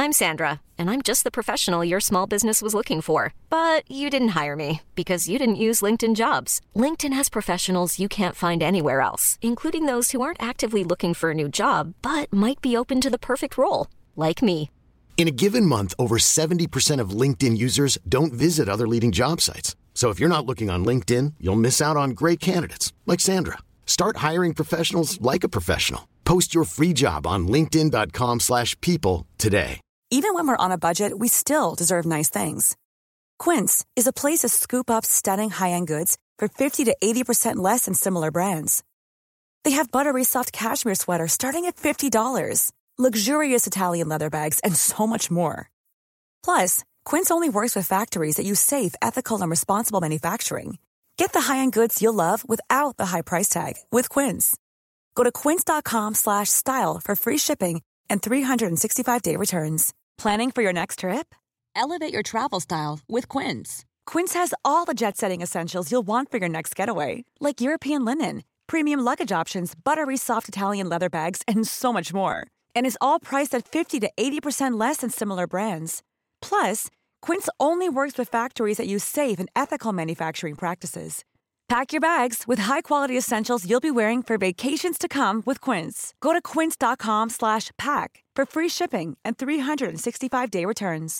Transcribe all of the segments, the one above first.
I'm Sandra, and I'm just the professional your small business was looking for. But you didn't hire me because you didn't use LinkedIn Jobs. LinkedIn has professionals you can't find anywhere else, including those who aren't actively looking for a new job, but might be open to the perfect role, like me. In a given month, over 70% of LinkedIn users don't visit other leading job sites. So if you're not looking on LinkedIn, you'll miss out on great candidates like Sandra. Start hiring professionals like a professional. Post your free job on linkedin.com/people today. Even when we're on a budget, we still deserve nice things. Quince is a place to scoop up stunning high-end goods for 50 to 80% less than similar brands. They have buttery soft cashmere sweaters starting at $50, luxurious Italian leather bags, and so much more. Plus, Quince only works with factories that use safe, ethical, and responsible manufacturing. Get the high-end goods you'll love without the high price tag with Quince. Go to quince.com/style for free shipping and 365-day returns. Planning for your next trip? Elevate your travel style with Quince. Quince has all the jet-setting essentials you'll want for your next getaway, like European linen, premium luggage options, buttery soft Italian leather bags, and so much more. And is all priced at 50 to 80% less than similar brands. Plus, Quince only works with factories that use safe and ethical manufacturing practices. Pack your bags with high-quality essentials you'll be wearing for vacations to come with Quince. Go to quince.com/pack for free shipping and 365-day returns.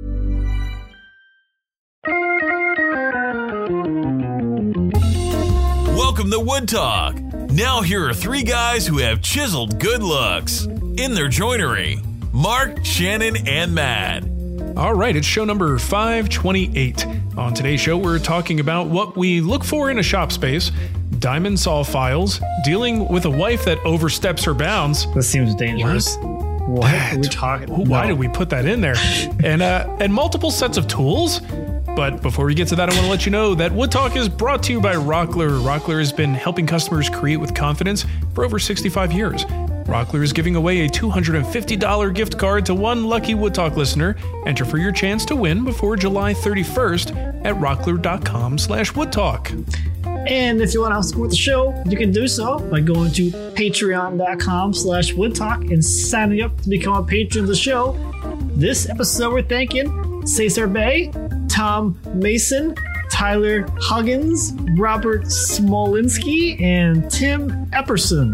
Welcome to Wood Talk. Now here are three guys who have chiseled good looks. In their joinery, Mark, Shannon, and Matt. All right, it's show number 528. On today's show, we're talking about what we look for in a shop space, diamond saw files, dealing with a wife that oversteps her bounds. This seems dangerous. What are we talking about? Why did we put that in there? And multiple sets of tools. But before we get to that, I want to let you know that Wood Talk is brought to you by Rockler. Rockler has been helping customers create with confidence for over 65 years. Rockler is giving away a $250 gift card to one lucky Wood Talk listener. Enter for your chance to win before July 31st at rockler.com/woodtalk. And if you want to help support the show, you can do so by going to patreon.com/woodtalk and signing up to become a patron of the show. This episode, we're thanking Cesar Bay, Tom Mason, Tyler Huggins, Robert Smolinski, and Tim Epperson.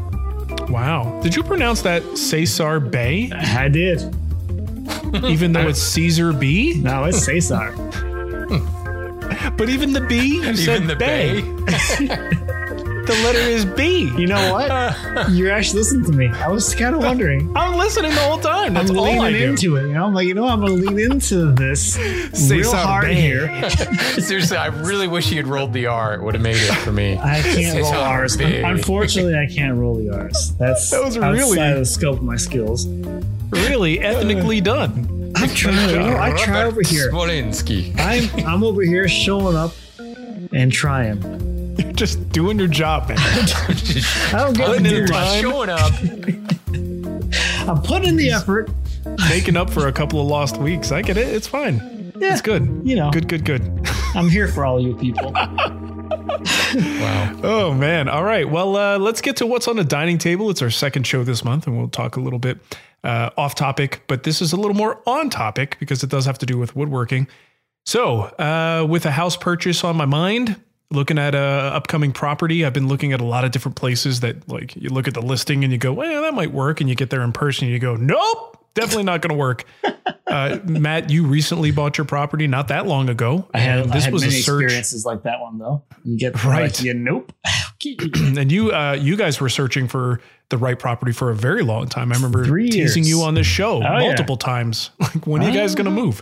Wow. Did you pronounce that Cesar Bay? I did. Even though it's Caesar B? No, it's Cesar. But even the B, you said the Bay. The letter is B. You know what? You're actually listening to me. I was kind of wondering. I'm listening the whole time. That's I'm all I leaning do. into it. You know, I'm like, I'm going to lean into this real hard Bay. here. Seriously, I really wish he had rolled the R. It would have made it for me. I can't roll R's. Bay. Unfortunately, I can't roll the R's. That was really outside of the scope of my skills. Really ethnically done. I'm trying. I try over here. Smolinski. I'm over here showing up and trying. You're just doing your job, man. I don't get Putting in the time. Showing up. I'm putting in the effort. Making up for a couple of lost weeks. I get it. It's fine. Yeah, It's good. You know. Good. I'm here for all you people. Wow. Oh, man. All right. Well, let's get to what's on the dining table. It's our second show this month, and we'll talk a little bit off topic, but this is a little more on topic because it does have to do with woodworking. So with a house purchase on my mind, looking at a upcoming property, I've been looking at a lot of different places that, like, you look at the listing and you go, well, that might work. And you get there in person and you go, nope, definitely not going to work. Matt, you recently bought your property not that long ago. I had many search experiences like that one, though. You get right. Nope. And you guys were searching for the right property for a very long time. I remember 3 teasing years. you on this show multiple times. Like, when are you guys going to move?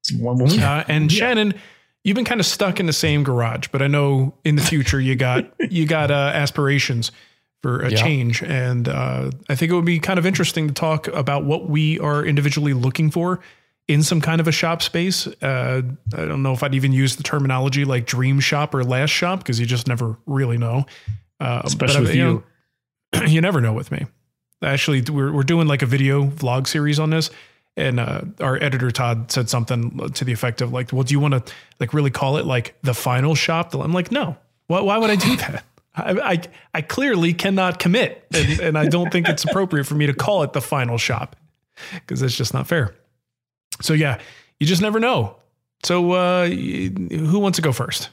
And Shannon, you've been kind of stuck in the same garage, but I know in the future you got aspirations for a change. And I think it would be kind of interesting to talk about what we are individually looking for in some kind of a shop space. I don't know if I'd even use the terminology like dream shop or last shop, because you just never really know. Especially with you. You never know with me. Actually, we're doing like a video vlog series on this. And our editor, Todd, said something to the effect of like, well, do you want to like really call it like the final shop? I'm like, no, why would I do that? I clearly cannot commit. And I don't think it's appropriate for me to call it the final shop. because it's just not fair. So yeah, you just never know. So who wants to go first?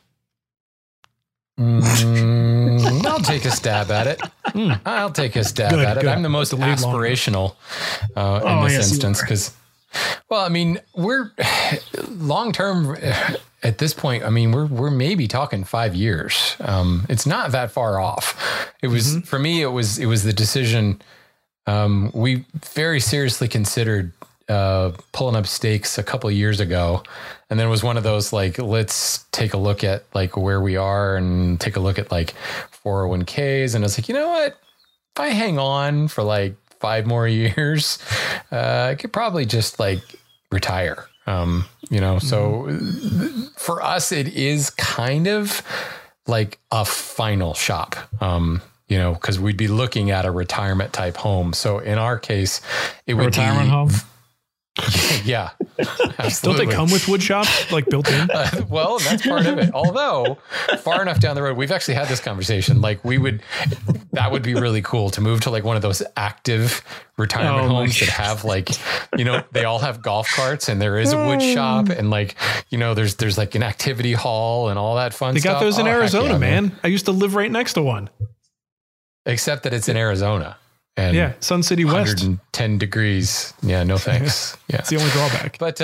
I'll take a stab at it. I'll take a stab at it. I'm the most aspirational in this instance because, well, I mean, we're long term at this point. I mean, we're maybe talking 5 years. It's not that far off. It was for me. It was the decision. We very seriously considered pulling up stakes a couple of years ago. And then it was one of those, like, let's take a look at like where we are and take a look at like 401ks. And I was like, you know what? If I hang on for like 5 more years, I could probably just like retire. So for us, it is kind of like a final shop, because we'd be looking at a retirement type home. So in our case, it would be retirement home. Yeah, absolutely. Don't they come with wood shops like built in? Well, that's part of it. Although far enough down the road, we've actually had this conversation. Like that would be really cool to move to like one of those active retirement homes that have like, they all have golf carts and there is a wood shop and like, there's like an activity hall and all that fun stuff. They got those in Arizona, yeah, man. I used to live right next to one. Except that it's in Arizona. And yeah, Sun City West. 110 degrees. Yeah, no thanks. Yeah. It's the only drawback. But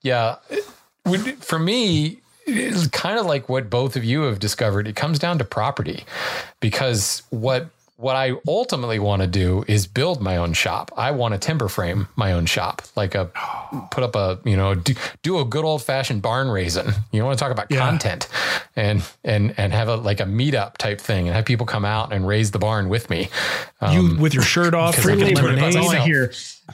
for me, it's kind of like what both of you have discovered. It comes down to property, because what I ultimately want to do is build my own shop. I want to timber frame my own shop, like put up do a good old fashioned barn raising. You want to talk about content and have a meetup type thing and have people come out and raise the barn with me. You with your shirt off, that's all I hear.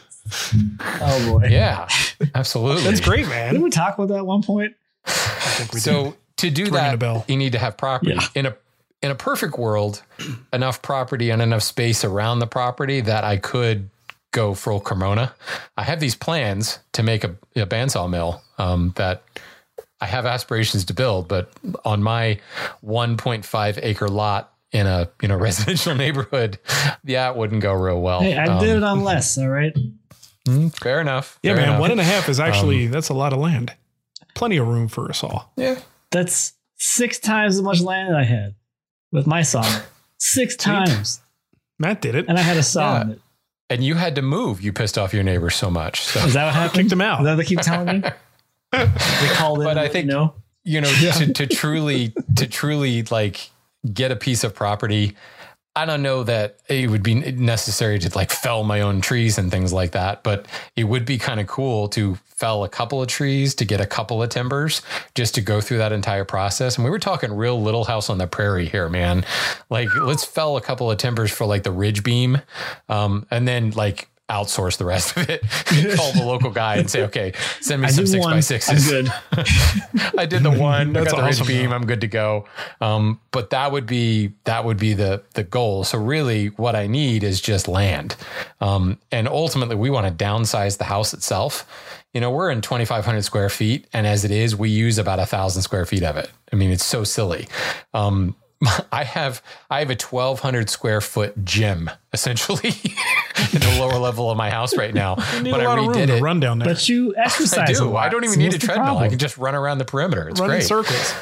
Oh boy. Yeah, absolutely. That's great, man. Didn't we talk about that at one point? I think we so did. To do that, you need to have property. Yeah. In a perfect world, enough property and enough space around the property that I could go full Cremona. I have these plans to make a bandsaw mill that I have aspirations to build, but on my 1.5 acre lot in a residential neighborhood, it wouldn't go real well. Hey, I did it on less. All right. Fair enough. Yeah, fair man. enough. 1.5 is actually that's a lot of land. Plenty of room for a saw. Yeah, that's 6 times as much land that I had with my saw. 6 times. Matt did it, and I had a saw in it. And you had to move. You pissed off your neighbors so much. So. Is that what happened? Kicked them out. Is that what they keep telling me? They called in. But I think to truly like get a piece of property. I don't know that it would be necessary to like fell my own trees and things like that, but it would be kind of cool to fell a couple of trees to get a couple of timbers just to go through that entire process. And we were talking real Little House on the Prairie here, man. Like, let's fell a couple of timbers for like the ridge beam, and then like outsource the rest of it. Call the local guy and say, okay, send me some 6x6s. I'm good. I did the one. That's I got the awesome, ridge beam. though. I'm good to go. But that would be the goal. So really what I need is just land. And ultimately we want to downsize the house itself. We're in 2,500 square feet. And as it is, we use about 1,000 square feet of it. I mean, it's so silly. I have a 1,200 square foot gym essentially in the lower level of my house right now. You need a lot of room to run down there. But you exercise. I do. I don't even need a treadmill. I can just run around the perimeter. It's run great. in circles.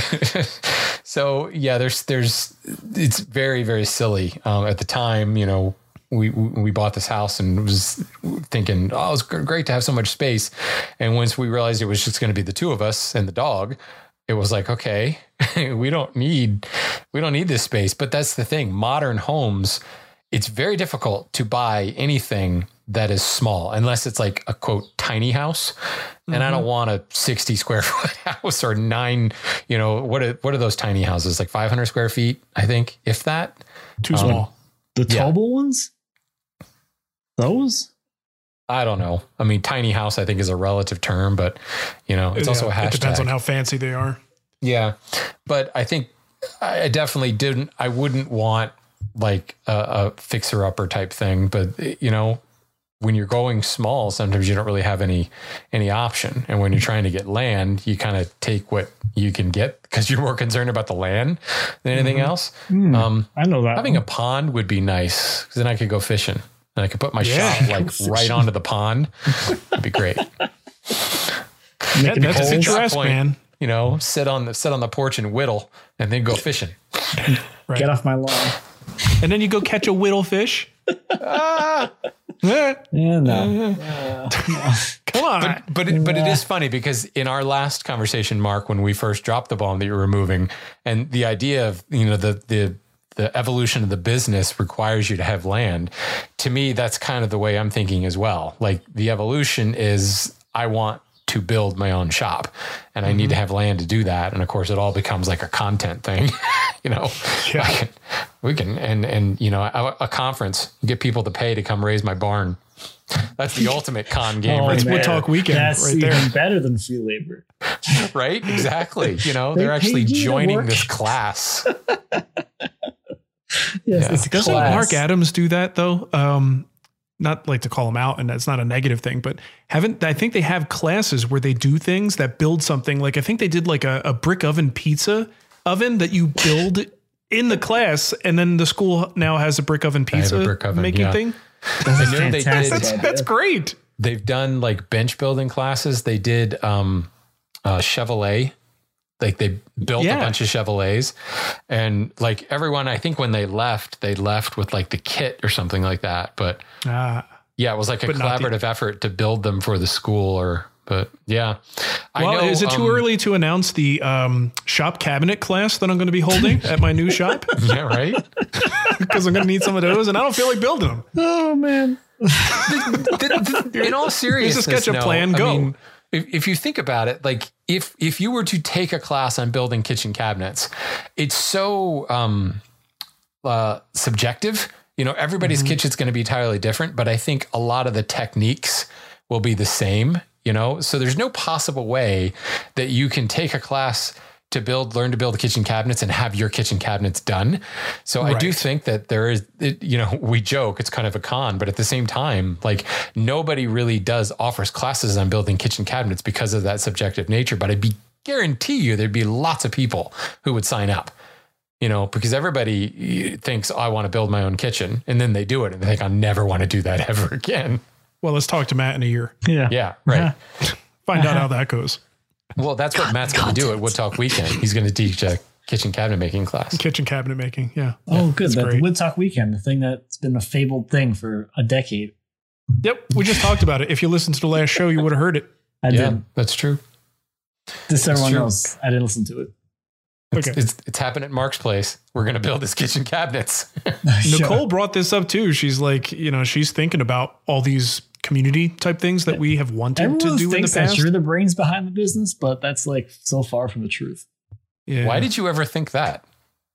So yeah, it's very, very silly. At the time, we bought this house and was thinking, oh, it's great to have so much space. And once we realized it was just going to be the two of us and the dog, it was like, okay, we don't need this space. But that's the thing. Modern homes, it's very difficult to buy anything that is small unless it's like a quote tiny house. And I don't want a 60 square foot house or 9, what are those tiny houses? Like 500 square feet, I think, if that. Too small. The Tobel ones? Those? I don't know. I mean, tiny house, I think, is a relative term, but it's also a hashtag. It depends on how fancy they are. Yeah. But I think I definitely I wouldn't want like a fixer upper type thing, but when you're going small, sometimes you don't really have any option. And when you're trying to get land, you kind of take what you can get because you're more concerned about the land than anything else. I know that. Having a pond would be nice because then I could go fishing. and I could put my shop like right onto the pond. That'd be great. That's picturesque, man. You know, sit on the porch and whittle, and then go fishing. Right. Get off my lawn. And then you go catch a whittle fish. Yeah, no. Come on. But it is funny because in our last conversation, Mark, when we first dropped the bomb that you were removing, and the idea of, you know, the evolution of the business requires you to have land. To me, that's kind of the way I'm thinking as well. Like the evolution is I want to build my own shop and I need to have land to do that. And of course it all becomes like a content thing, you know, we can, and, you know, a conference, get people to pay to come raise my barn. That's the ultimate con game. It's Wood Talk Weekend. That's right there. even better than free labor. Right? Exactly. You know, they're actually joining this class. Yes, Doesn't Mark Adams do that though? Not like to call him out, and that's not a negative thing, but I think they have classes where they do things that build something. Like I think they did like a brick oven pizza oven that you build in the class, and then the school now has a brick oven pizza making thing. That's fantastic. That's great. They've done like bench building classes. They did Chevrolet. Like they built a bunch of Chevrolets, and like everyone, I think when they left with like the kit or something like that. But it was like a collaborative effort to build them for the school is it too early to announce the shop cabinet class that I'm going to be holding at my new shop? Yeah, right. Because I'm going to need some of those, and I don't feel like building them. Oh man. In all seriousness, here's a sketch plan. Go. I mean, if you think about it, like if you were to take a class on building kitchen cabinets, it's so subjective. You know, everybody's kitchen's going to be entirely different, but I think a lot of the techniques will be the same, you know? So there's no possible way that you can take a class to learn to build kitchen cabinets and have your kitchen cabinets done. So I do think that there is, you know, we joke, it's kind of a con, but at the same time, like nobody really offers classes on building kitchen cabinets because of that subjective nature. But guarantee you there'd be lots of people who would sign up, you know, because everybody thinks, I want to build my own kitchen. And then they do it and they think, I'll never want to do that ever again. Well, let's talk to Matt in a year. Yeah. Right. Find out how that goes. Well, that's what Matt's going to do at Wood Talk Weekend. He's going to teach a kitchen cabinet making class. Kitchen cabinet making, yeah. Oh, good. The Wood Talk Weekend, the thing that's been a fabled thing for a decade. Yep, we just talked about it. If you listened to the last show, you would have heard it. I did. That's true. Just so everyone knows, I didn't listen to it. It's happened at Mark's place. We're going to build his kitchen cabinets. Nicole brought this up too. She's like, you know, she's thinking about all these community type things that we have wanted to do in the past. You're the brains behind the business, but that's like so far from the truth. Yeah. Why did you ever think that?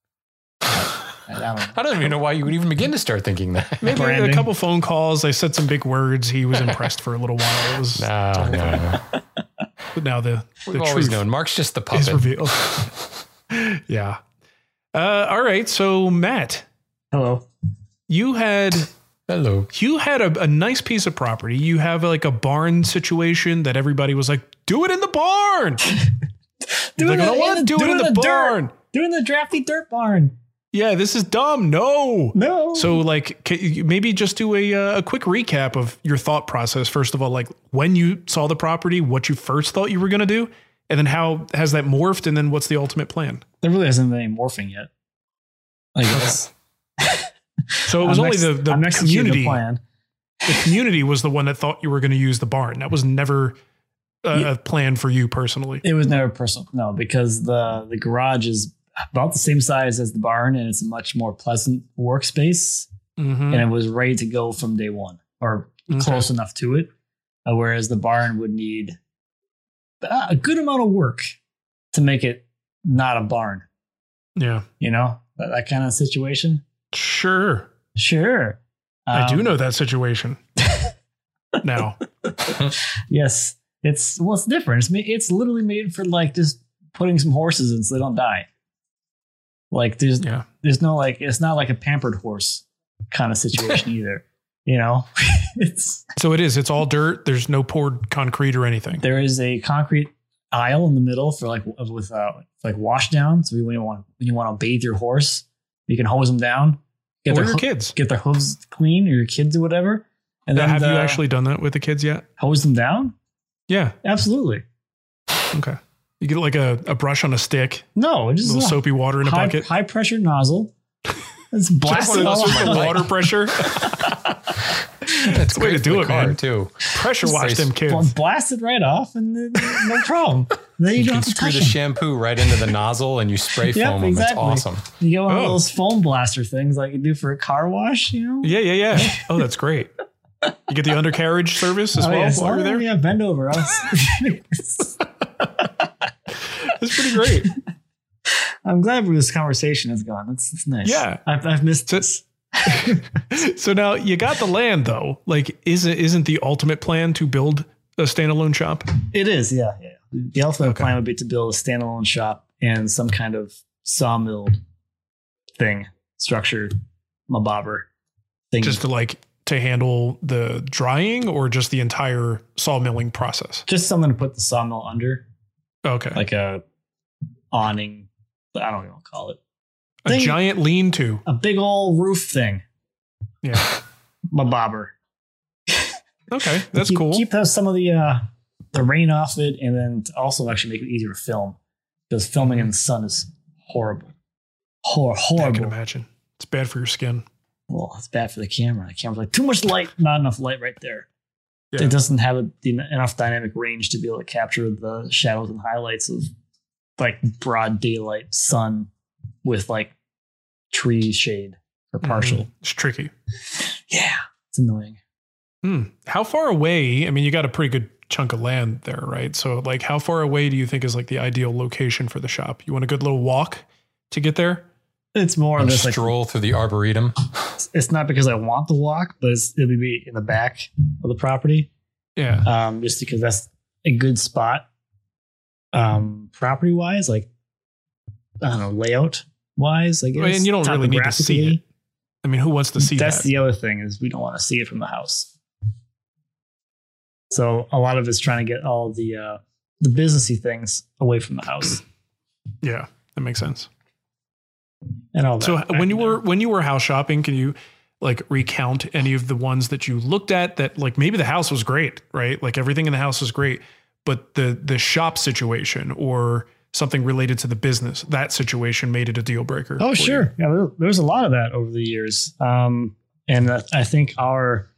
I don't even know why you would even begin to start thinking that. Maybe a couple phone calls. I said some big words. He was impressed for a little while. It was no. But now we've always known Mark's just the puppet. Is revealed. Yeah. All right. So Matt. Hello. You had a nice piece of property. You have like a barn situation that everybody was like, do it in the barn. I don't want to do it in the barn. Do it in the drafty dirt barn. Yeah, this is dumb. No. So like, maybe just do a quick recap of your thought process. First of all, like when you saw the property, what you first thought you were going to do, and then how has that morphed, and then what's the ultimate plan? There really hasn't been any morphing yet. I guess. So it was only the community. The community was the one that thought you were going to use the barn. That was never a plan for you personally. It was never personal. No, because the garage is about the same size as the barn, and it's a much more pleasant workspace. And it was ready to go from day one, or close enough to it. Whereas the barn would need a good amount of work to make it not a barn. Yeah. You know, that kind of situation. Sure. I do know that situation now. Yes. It's different. It's literally made for like just putting some horses in so they don't die. Like there's no like, it's not like a pampered horse kind of situation either. You know, it's all dirt. There's no poured concrete or anything. There is a concrete aisle in the middle for like wash down. So when you want to bathe your horse, you can hose them down. Or your kids. Get their hooves clean, or your kids or whatever. And then have you actually done that with the kids yet? Hose them down? Yeah. Absolutely. Okay. You get like a brush on a stick. No, just a little soapy water in a bucket. High pressure nozzle. It's blasting all over water pressure. That's the way to do it, man. Too. Pressure wash them kids. Blast it right off, and then, no problem. Then you don't have to screw the shampoo right into the nozzle, and you spray foam them. It's awesome. You get one of those foam blaster things like you do for a car wash, you know? Yeah. Oh, that's great. You get the undercarriage service as well while you're there? Yeah, bend over. It's pretty great. I'm glad where this conversation has gone. That's nice. Yeah. I've missed this. So now you got the land though. Like, isn't the ultimate plan to build a standalone shop? It is, yeah. The ultimate plan would be to build a standalone shop and some kind of sawmill structure, mabobber thing. Just to handle the drying, or just the entire sawmilling process? Just something to put the sawmill under. Okay. Like a awning. I don't know what to call it. A giant lean-to. A big old roof thing. Yeah. Mabobber. Okay, that's cool. Keep some of the rain off it, and then to also actually make it easier to film, because filming in the sun is horrible. Horrible. I can imagine. It's bad for your skin. Well, it's bad for the camera. The camera's like, too much light, not enough light right there. Yeah. It doesn't have enough dynamic range to be able to capture the shadows and highlights of like broad daylight sun with like tree shade or partial. Mm-hmm. It's tricky. Yeah, it's annoying. How far away? I mean, you got a pretty good chunk of land there, right? So like, how far away do you think is like the ideal location for the shop? You want a good little walk to get there? It's more of just stroll through the arboretum. It's not because I want to walk, but it'll be in the back of the property. Yeah. Just because that's a good spot. Property wise, like, I don't know, layout wise, I guess. And you don't really need to see it. I mean, who wants to see that? That's the other thing, is we don't want to see it from the house. So a lot of it's trying to get all the businessy things away from the house. Yeah, that makes sense. And all that. So when you were house shopping, can you like recount any of the ones that you looked at that, like, maybe the house was great, right? Like everything in the house was great, but the shop situation or something related to the business, that situation made it a deal breaker? Oh, sure. Yeah, there was a lot of that over the years. And I think our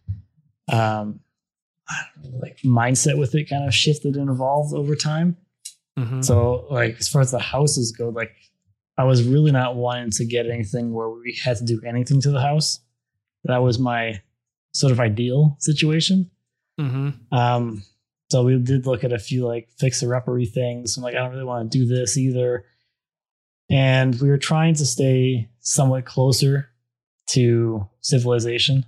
mindset with it kind of shifted and evolved over time. Mm-hmm. So like, as far as the houses go, like, I was really not wanting to get anything where we had to do anything to the house. That was my sort of ideal situation. Mm-hmm. So we did look at a few like fixer-uppery things. I'm like, I don't really want to do this either. And we were trying to stay somewhat closer to civilization.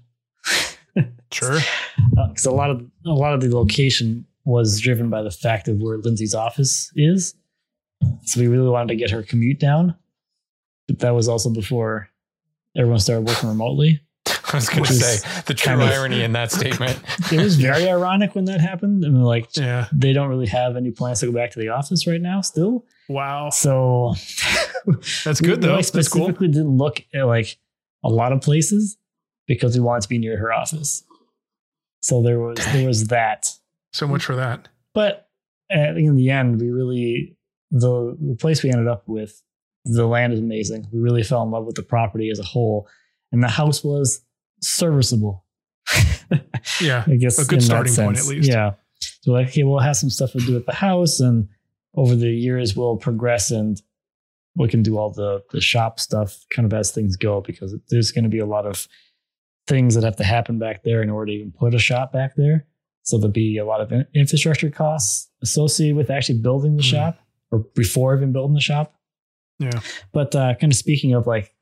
Sure. Because a lot of the location was driven by the fact of where Lindsay's office is. So we really wanted to get her commute down. But that was also before everyone started working remotely. I was going to say the true irony in that statement. It was very ironic when that happened. I mean, like, they don't really have any plans to go back to the office right now still. Wow. So that's good though. We specifically didn't look at like a lot of places because we wanted to be near her office. So there was that. So much for that. But in the end, we really, the place we ended up with, the land is amazing. We really fell in love with the property as a whole, and the house was serviceable. Yeah, I guess a good starting point at least. Yeah, so like, okay, we'll have some stuff to do with the house, and over the years we'll progress and we can do all the shop stuff kind of as things go, because there's going to be a lot of things that have to happen back there in order to even put a shop back there. So there'll be a lot of infrastructure costs associated with actually building the shop, or before even building the shop. Yeah. But kind of speaking of like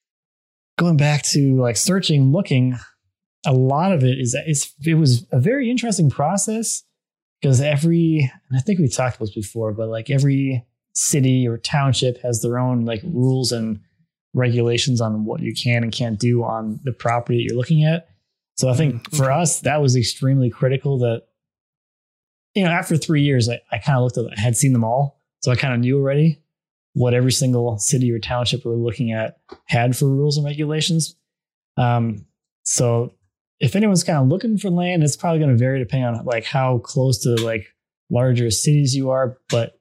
going back to like searching, looking, a lot of it it was a very interesting process, because and I think we talked about this before, but like every city or township has their own like rules and regulations on what you can and can't do on the property that you're looking at. So I think for us, that was extremely critical that, you know, after 3 years, I kind of looked at, I had seen them all. So I kind of knew already what every single city or township we were looking at had for rules and regulations. So if anyone's kind of looking for land, it's probably going to vary depending on like how close to like larger cities you are. But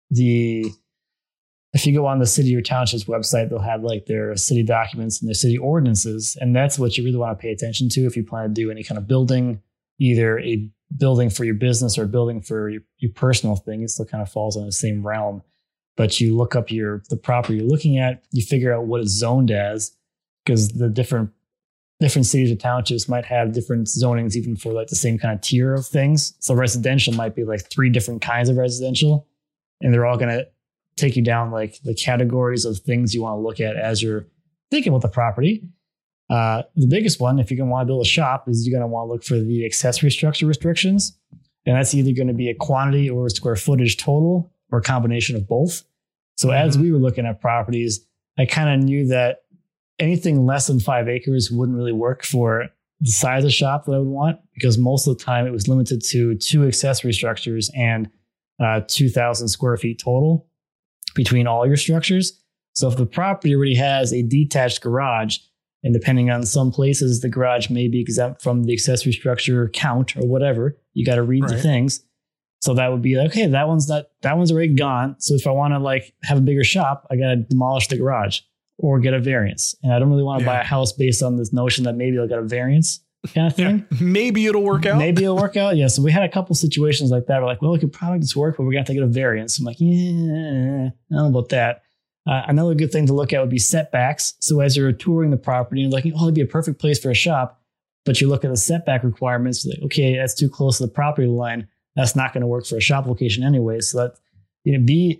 if you go on the city or township's website, they'll have like their city documents and their city ordinances. And that's what you really want to pay attention to if you plan to do any kind of building, either a building for your business or a building for your personal thing. It still kind of falls in the same realm. But you look up the property you're looking at, you figure out what it's zoned as, because the different cities or townships might have different zonings even for like the same kind of tier of things. So residential might be like 3 different kinds of residential, and they're all going to take you down like the categories of things you want to look at as you're thinking about the property. The biggest one, if you're going to want to build a shop, is you're going to want to look for the accessory structure restrictions. And that's either going to be a quantity or a square footage total, or a combination of both. So as we were looking at properties, I kind of knew that anything less than 5 acres wouldn't really work for the size of shop that I would want, because most of the time it was limited to 2 accessory structures and 2,000 square feet total between all your structures. So if the property already has a detached garage, and depending on some places, the garage may be exempt from the accessory structure count or whatever, you got to read the things. So that would be like, okay, that one's already gone. So if I want to like have a bigger shop, I got to demolish the garage or get a variance. And I don't really want to buy a house based on this notion that maybe I'll get a variance kind of thing. Yeah, maybe it'll work out. Maybe it'll work out. Yeah. So we had a couple situations like that. We're like, well, we could probably just work, but we're going to have to get a variance. I'm like, yeah, I don't know about that. Another good thing to look at would be setbacks. So as you're touring the property, you're like, oh, it'd be a perfect place for a shop. But you look at the setback requirements, like, okay, that's too close to the property line. That's not going to work for a shop location anyway. So that, you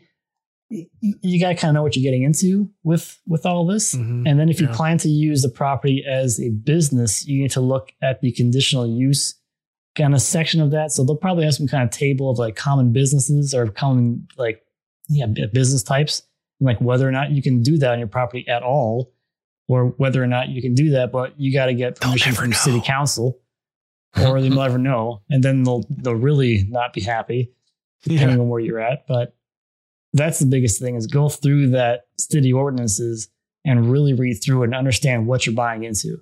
got to kind of know what you're getting into with all this. Mm-hmm. And then if you plan to use the property as a business, you need to look at the conditional use kind of section of that. So they'll probably have some kind of table of like common businesses or common business types, and like whether or not you can do that on your property at all, or whether or not you can do that, but you got to get permission from city council. Or they'll never know, and then they'll really not be happy, depending on where you're at. But that's the biggest thing: is go through that city ordinances and really read through it and understand what you're buying into.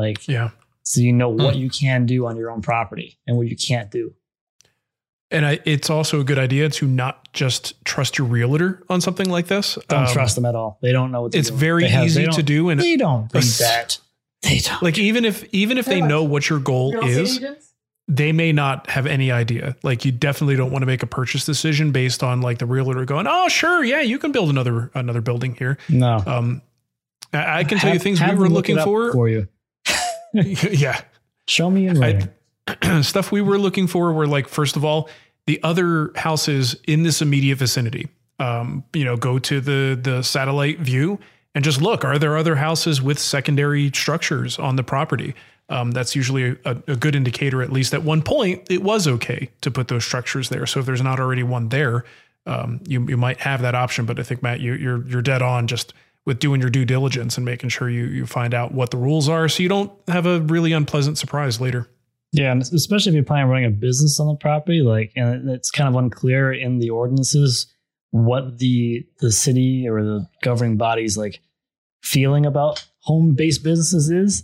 So you know what you can do on your own property and what you can't do. And it's also a good idea to not just trust your realtor on something like this. Don't trust them at all. They don't know what they're doing. It's very easy to do, and they don't read that. They don't. Like even if they know what your goal is, they may not have any idea. Like you definitely don't want to make a purchase decision based on like the realtor going, oh sure, yeah, you can build another building here. No, I can tell you things we were looking for you. Yeah, show me in writing. Stuff we were looking for were like, first of all, the other houses in this immediate vicinity. Go to the satellite view. And just look, are there other houses with secondary structures on the property? That's usually a good indicator. At least at one point, it was okay to put those structures there. So if there's not already one there, you might have that option. But I think, Matt, you're dead on just with doing your due diligence and making sure you find out what the rules are, so you don't have a really unpleasant surprise later. Yeah, and especially if you're planning on running a business on the property, and it's kind of unclear in the ordinances what the city or the governing body's like feeling about home-based businesses is,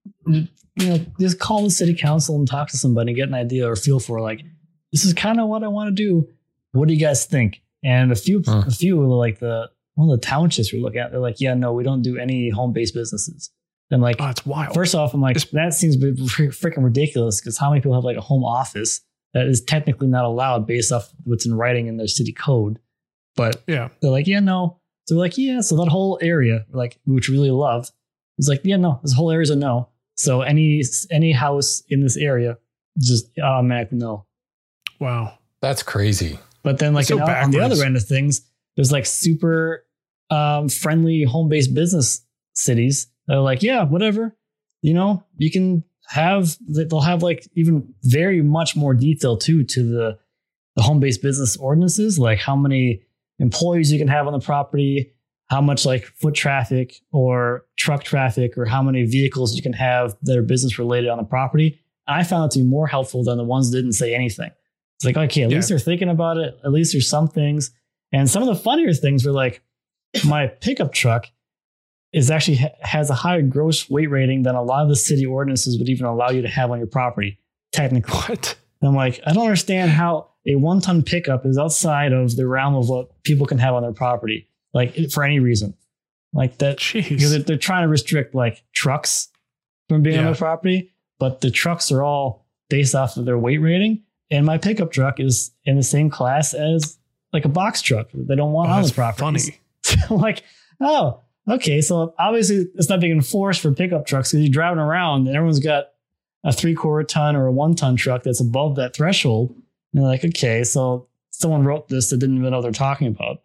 just call the city council and talk to somebody and get an idea or feel for like, this is kind of what I want to do. What do you guys think? And a few like one of the townships we look at, they're like, yeah, no, we don't do any home-based businesses. I'm like, oh, it's wild. First off, I'm like, that seems freaking ridiculous, because how many people have like a home office that is technically not allowed based off what's in writing in their city code? But they're like, yeah, no. So we're like, yeah, so that whole area, like, which we really love, was like, yeah, no, this whole area is a no. So any house in this area, just automatically no. Wow. That's crazy. But then like on the other end of things, there's like super friendly home-based business cities that are like, yeah, whatever, you can have, they'll have like even very much more detail to the home-based business ordinances, like how many employees you can have on the property, how much like foot traffic or truck traffic, or how many vehicles you can have that are business related on the property. I found it to be more helpful than the ones that didn't say anything. It's like, okay, at least they're thinking about it. At least there's some things. And some of the funnier things were like, my pickup truck is actually has a higher gross weight rating than a lot of the city ordinances would even allow you to have on your property, technically. What? And I'm like, I don't understand how a 1-ton pickup is outside of the realm of what people can have on their property, like for any reason. Like that, because they're trying to restrict like trucks from being on their property, but the trucks are all based off of their weight rating. And my pickup truck is in the same class as like a box truck. They don't want on the property. Funny. So I'm like, oh, okay. So obviously it's not being enforced for pickup trucks because you're driving around and everyone's got a 3/4 ton or a 1-ton truck that's above that threshold. And they're like, okay, so someone wrote this that didn't even know what they're talking about.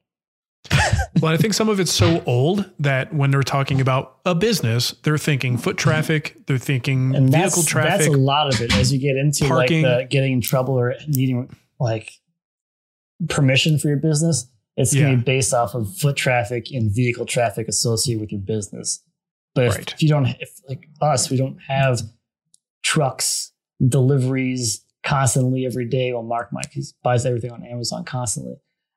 Well, I think some of it's so old that when they're talking about a business, they're thinking foot traffic, they're thinking and vehicle traffic. That's a lot of it as you get into parking, like getting in trouble or needing like permission for your business. It's going to be based off of foot traffic and vehicle traffic associated with your business. But if you don't, if like us, we don't have trucks, deliveries constantly every day. Well, Mark he buys everything on Amazon constantly.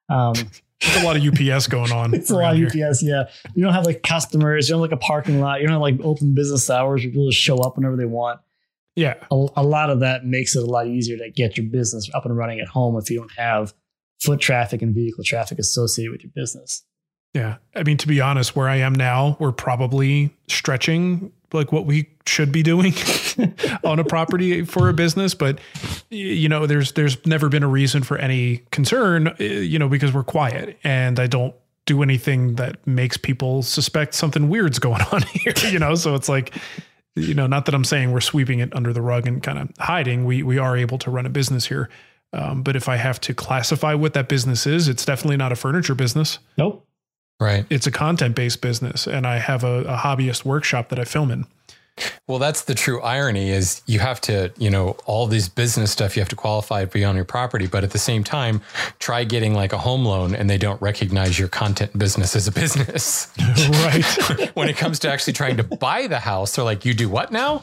There's a lot of UPS going on. It's a lot of UPS, yeah. You don't have like customers. You don't have like a parking lot. You don't have like open business hours where people just show up whenever they want. Yeah. A lot of that makes it a lot easier to get your business up and running at home if you don't have foot traffic and vehicle traffic associated with your business. Yeah. I mean, to be honest, where I am now, we're probably stretching like what we should be doing on a property for a business. But, you know, there's never been a reason for any concern, you know, because we're quiet and I don't do anything that makes people suspect something weird's going on here, you know? So it's like, you know, not that I'm saying we're sweeping it under the rug and kind of hiding. We are able to run a business here. But if I have to classify what that business is, it's definitely not a furniture business. Nope. Right. It's a content-based business, and I have a hobbyist workshop that I film in. Well, that's the true irony is you have to, you know, all this business stuff, you have to qualify to be on your property. But at the same time, try getting like a home loan and they don't recognize your content business as a business. Right. When it comes to actually trying to buy the house, they're like, you do what now?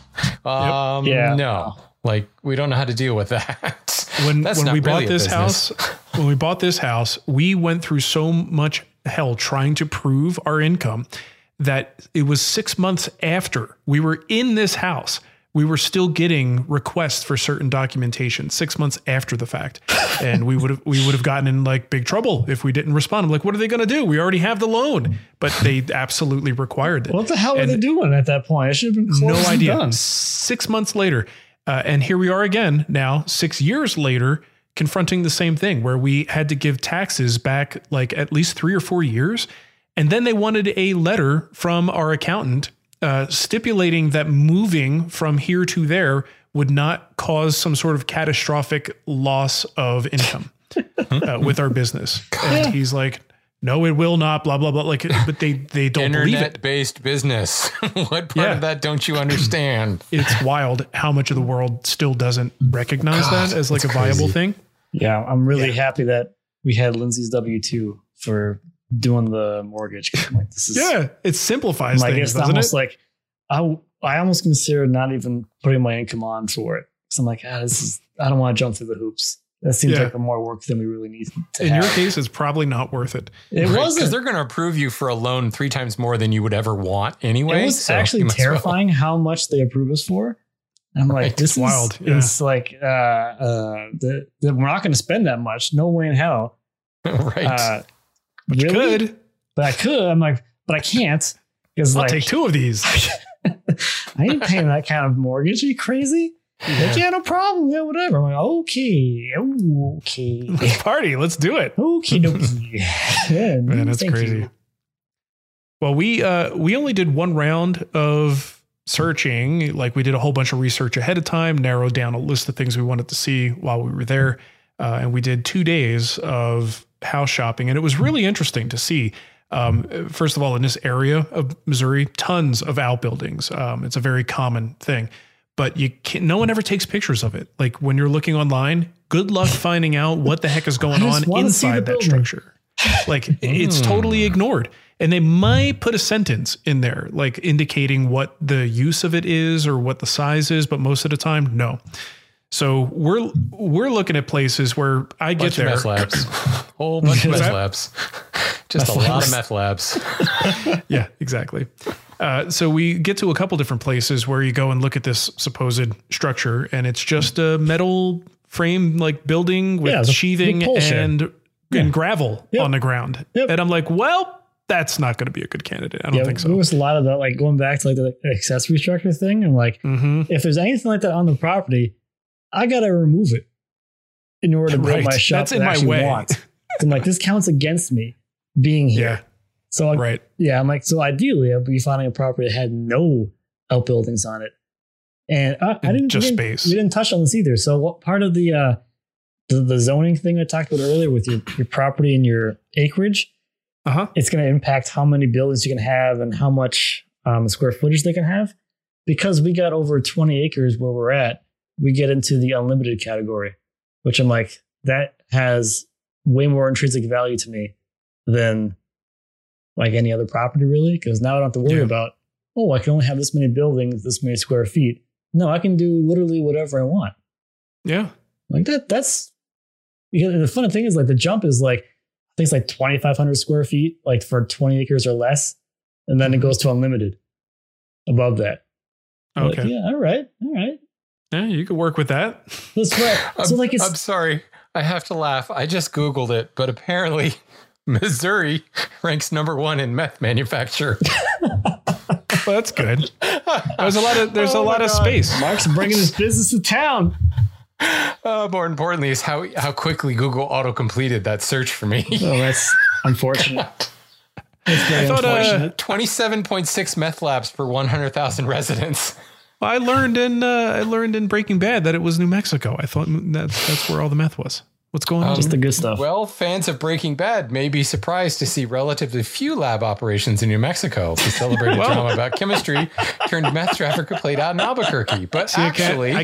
No, like we don't know how to deal with that. When we bought this house, we went through so much hell trying to prove our income that it was 6 months after we were in this house, we were still getting requests for certain documentation 6 months after the fact. And we would have gotten in like big trouble if we didn't respond. I'm like, what are they going to do? We already have the loan, but they absolutely required it. What the hell are they doing at that point? It should have been closed. No idea. Done. 6 months later. And here we are again now, 6 years later, confronting the same thing where we had to give taxes back like at least 3 or 4 years. And then they wanted a letter from our accountant stipulating that moving from here to there would not cause some sort of catastrophic loss of income with our business. And he's like, no, it will not, blah, blah, blah. Like, but they don't believe it. Internet-based business. What part of that don't you understand? It's wild how much of the world still doesn't recognize that as like a viable thing. Yeah, I'm really happy that we had Lindsay's W-2 for doing the mortgage. Like, this is, it simplifies like, things, it's doesn't almost it? like I almost consider not even putting my income on for it. So I'm like, I don't want to jump through the hoops. That seems like more work than we really need to have. In your case, it's probably not worth it. It wasn't. Because they're going to approve you for a loan 3 times more than you would ever want anyway. It was actually terrifying how much they approve us for. And I'm like, this is wild. It's like, we're not going to spend that much. No way in hell. Right. But you could. But I could. I'm like, but I can't. Because I'll take 2 of these. I ain't paying that kind of mortgage. Are you crazy? Like, no problem. Yeah, whatever. I'm like, okay. Let's party. Let's do it. Okay, dokie. Yeah, man, that's crazy. You. Well, we only did 1 round of searching. Like, we did a whole bunch of research ahead of time, narrowed down a list of things we wanted to see while we were there. And we did 2 days of house shopping, and it was really interesting to see. First of all, in this area of Missouri, tons of outbuildings. It's a very common thing. But no one ever takes pictures of it. Like when you're looking online, good luck finding out what the heck is going on inside that structure. Like it's totally ignored. And they might put a sentence in there, like indicating what the use of it is or what the size is. But most of the time, no. So we're looking at places where I get there. Whole bunch of mess labs. Just a lot of meth labs. Yeah, exactly. So we get to a couple different places where you go and look at this supposed structure, and it's just a metal frame like building with sheathing and gravel on the ground. Yep. And I'm like, well, that's not going to be a good candidate. I don't think so. There was a lot of that, like going back to like the accessory structure thing. And like, if there's anything like that on the property, I got to remove it in order to build my shop. That's in my way. I'm like, this counts against me being here. Yeah. So I'm like, so ideally I'd be finding a property that had no outbuildings on it. And space. We didn't touch on this either. So what part of the zoning thing I talked about earlier with your property and your acreage, it's going to impact how many buildings you can have and how much square footage they can have. Because we got over 20 acres where we're at, we get into the unlimited category, which I'm like, that has way more intrinsic value to me than like any other property, really. Because now I don't have to worry about, I can only have this many buildings, this many square feet. No, I can do literally whatever I want. Yeah. Like that's, because the funny thing is like the jump is like, I think it's like 2,500 square feet, like for 20 acres or less. And then it goes to unlimited above that. Okay. Like, all right. Yeah, you could work with that. That's right. So like I'm sorry. I have to laugh. I just Googled it, but apparently Missouri ranks number 1 in meth manufacture. Well, that's good. There's a lot of space. Mark's bringing his business to town. More importantly is how quickly Google auto-completed that search for me. Oh, that's unfortunate. That's very unfortunate. 27.6 meth labs per 100,000 residents. Well, I learned in Breaking Bad that it was New Mexico. I thought that's where all the meth was. What's going on? Just the good stuff. Well, fans of Breaking Bad may be surprised to see relatively few lab operations in New Mexico to celebrate a drama about chemistry turned meth trafficker played out in Albuquerque. But actually,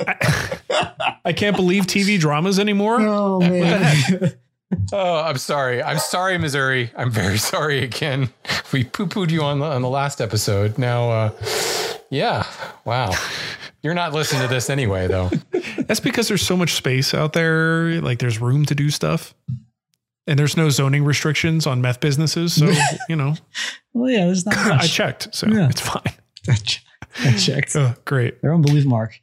I can't believe TV dramas anymore. Oh man. Oh, I'm sorry. I'm sorry, Missouri. I'm very sorry again. We poo-pooed you on the last episode. Now, yeah. Wow. You're not listening to this anyway, though. That's because there's so much space out there. Like there's room to do stuff. And there's no zoning restrictions on meth businesses. So, Well, yeah, there's not much. I checked, so it's fine. I checked. Oh, great. I don't believe Mark.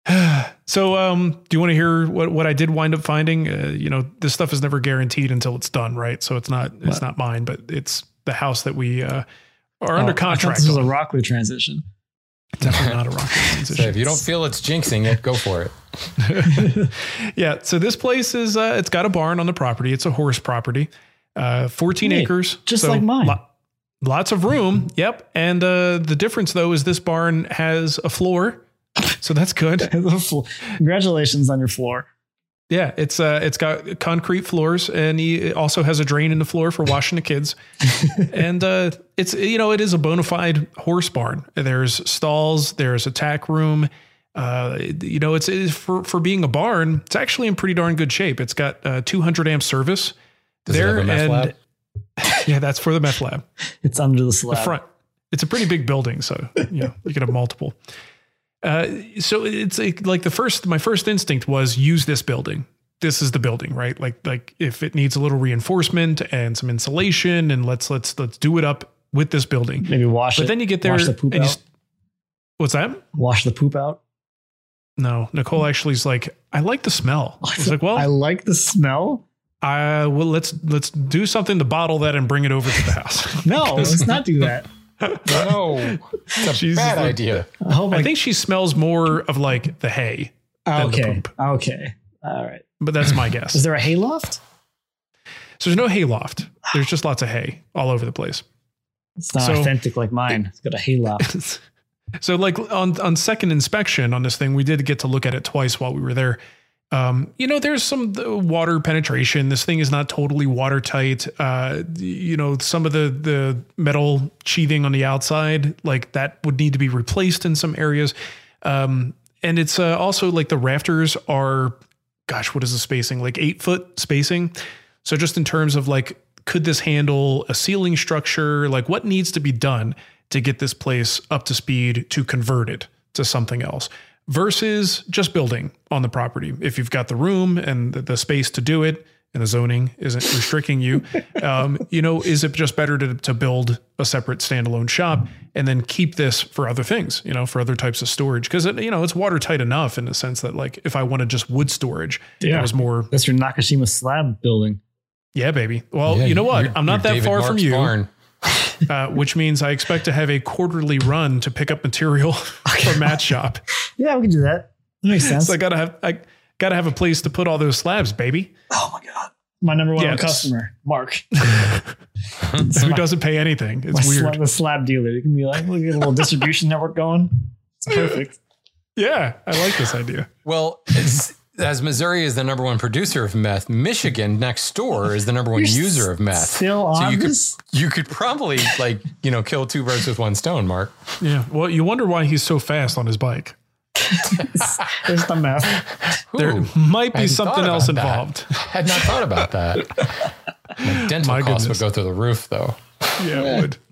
So, do you want to hear what I did wind up finding? This stuff is never guaranteed until it's done, right? So it's not mine, but it's the house that we are under contract. This was a Rockler transition. Definitely not a Rockler transition. So if you don't feel it's jinxing it, go for it. Yeah. So this place is it's got a barn on the property. It's a horse property, 14 acres, just like mine. Lots of room. Yep. And the difference though is this barn has a floor. So that's good. Congratulations on your floor. Yeah, it's got concrete floors, and he also has a drain in the floor for washing the kids. And it's it is a bona fide horse barn. There's stalls, there's a tack room. It's for being a barn. It's actually in pretty darn good shape. It's got 200 amp service. Does it have a meth lab? Yeah, that's for the meth lab. It's under the slab. The front. It's a pretty big building, so you can have multiple. So it's like my first instinct was use this building. This is the building, right? Like if it needs a little reinforcement and some insulation, and let's do it up with this building. Maybe wash it. But then you get there. Wash the poop out. What's that? Wash the poop out. No, Nicole actually is like, I like the smell. I was like, well, I like the smell. Well, let's do something to bottle that and bring it over to the house. No, let's not do that. No, it's a bad idea. I think she smells more of like the hay than the poop. Okay. All right. But that's my guess. Is there a hay loft? So there's no hay loft. There's just lots of hay all over the place. It's not authentic like mine. It's got a hay loft. So like on second inspection on this thing, we did get to look at it twice while we were there. There's some water penetration. This thing is not totally watertight. Some of the metal sheathing on the outside, like that would need to be replaced in some areas. And it's also like the rafters are, what is the spacing? Like 8-foot spacing. So just in terms of like, could this handle a ceiling structure? Like what needs to be done to get this place up to speed to convert it to something else? Versus just building on the property. If you've got the room and the space to do it, and the zoning isn't restricting you, is it just better to build a separate standalone shop and then keep this for other things, for other types of storage? Because it's watertight enough in the sense that like if I wanted just wood storage, it was more. That's your Nakashima slab building. Yeah, baby. Well, you know what? I'm not that David far Mark's from you, which means I expect to have a quarterly run to pick up material for Matt's shop. Yeah, we can do that. That makes sense. So I gotta have a place to put all those slabs, baby. Oh my God. My number one customer, Mark. Who doesn't pay anything. It's weird. The slab dealer. You can be like, we'll get a little distribution network going. It's perfect. Yeah, I like this idea. Well, as Missouri is the number one producer of meth, Michigan next door is the number one user of meth. Still on this? You could probably kill two birds with one stone, Mark. Yeah. Well, you wonder why he's so fast on his bike. There's the meth. There might be something else involved. I had not thought about that. My dental costs would go through the roof, though. Yeah, it would.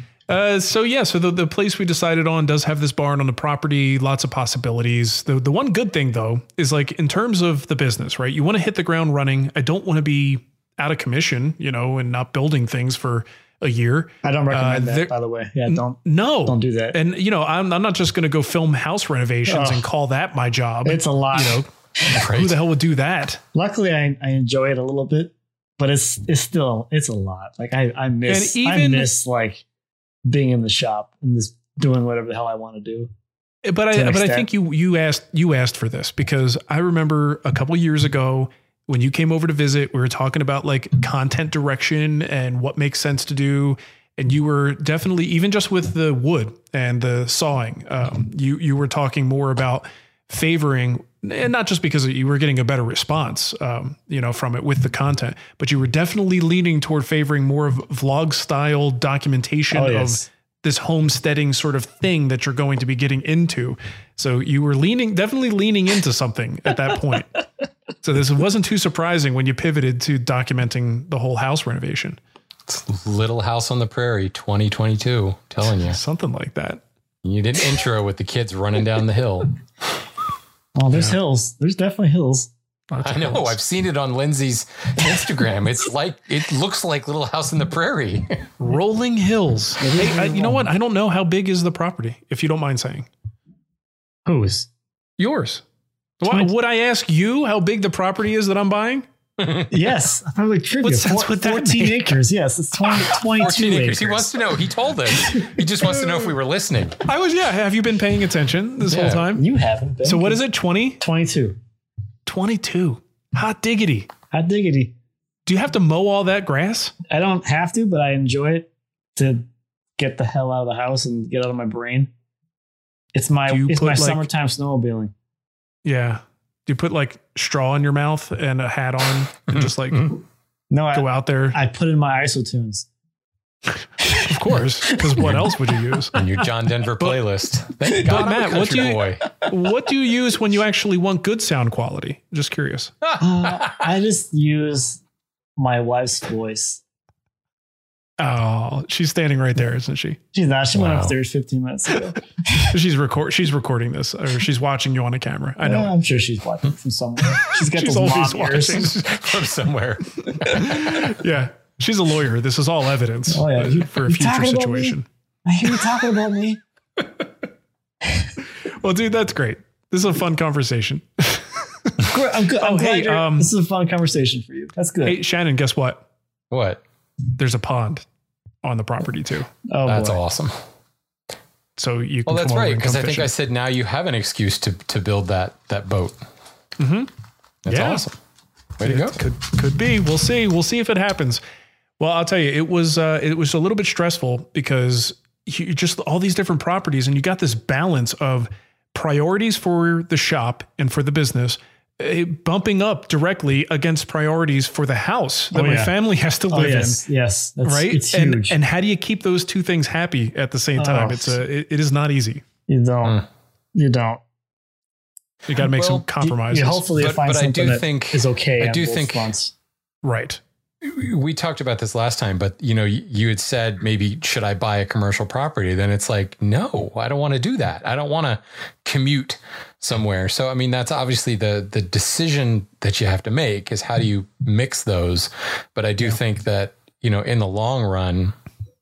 So the place we decided on does have this barn on the property, lots of possibilities. The one good thing though is like in terms of the business, right? You want to hit the ground running. I don't want to be out of commission, and not building things for a year. I don't recommend that, by the way. Yeah, don't do that. And I'm not just going to go film house renovations and call that my job. It's a lot. Who the hell would do that? Luckily, I enjoy it a little bit, but it's still a lot. Like I miss like being in the shop and just doing whatever the hell I want to do. But I think you asked for this because I remember a couple years ago when you came over to visit, we were talking about like content direction and what makes sense to do. And you were definitely, even just with the wood and the sawing, you were talking more about favoring, and not just because you were getting a better response, from it with the content, but you were definitely leaning toward favoring more of vlog style documentation of this homesteading sort of thing that you're going to be getting into. So you were definitely leaning into something at that point. So this wasn't too surprising when you pivoted to documenting the whole house renovation. It's Little House on the Prairie 2022, telling you. Something like that. You did an intro with the kids running down the hill. Oh, there's hills. There's definitely hills. I know. Hills. I've seen it on Lindsay's Instagram. It looks like Little House on the Prairie. Rolling hills. Hey, you know what? I don't know how big is the property, if you don't mind saying. Whose? Yours. Would I ask you how big the property is that I'm buying? Yes. I like trivia. 14 acres. Yes. It's 22 acres. He wants to know. He told us. He just wants to know if we were listening. Have you been paying attention this whole time? You haven't been. So what is it? 20? 22. 22. Hot diggity. Hot diggity. Do you have to mow all that grass? I don't have to, but I enjoy it to get the hell out of the house and get out of my brain. It's my summertime snowmobiling. Yeah. Do you put like straw in your mouth and a hat on and just like go out there? I put in my isotunes. Of course, because what else would you use? And your John Denver playlist. Thank God, Matt, what do you use when you actually want good sound quality? Just curious. I just use my wife's voice. Oh, she's standing right there, isn't she? She's not. She went upstairs 15 minutes ago. She's recording this, or she's watching you on a camera. I know. I'm sure she's watching from somewhere. She's got those mom ears from somewhere. Yeah, she's a lawyer. This is all evidence for a future situation. I hear you talking about me. Well, dude, that's great. This is a fun conversation. I'm good. This is a fun conversation for you. That's good. Hey, Shannon, guess what? What? There's a pond on the property too. Oh, that's awesome. So you can. Well, that's right. Because I think I said now you have an excuse to build that boat. Mm-hmm. That's awesome. Way to go. Could be. We'll see. We'll see if it happens. Well, I'll tell you, it was a little bit stressful because you just all these different properties, and you got this balance of priorities for the shop and for the business, bumping up directly against priorities for the house that my family has to live in. Yes. Right. It's huge. And how do you keep those two things happy at the same time? It is not easy. You don't. You got to make some compromises. Hopefully you find something that is okay. I do think fronts. Right. we talked about this last time, but you had said maybe should I buy a commercial property? Then it's like, no, I don't want to do that. I don't want to commute somewhere. So, I mean, that's obviously the decision that you have to make is how do you mix those? But I do think that, in the long run,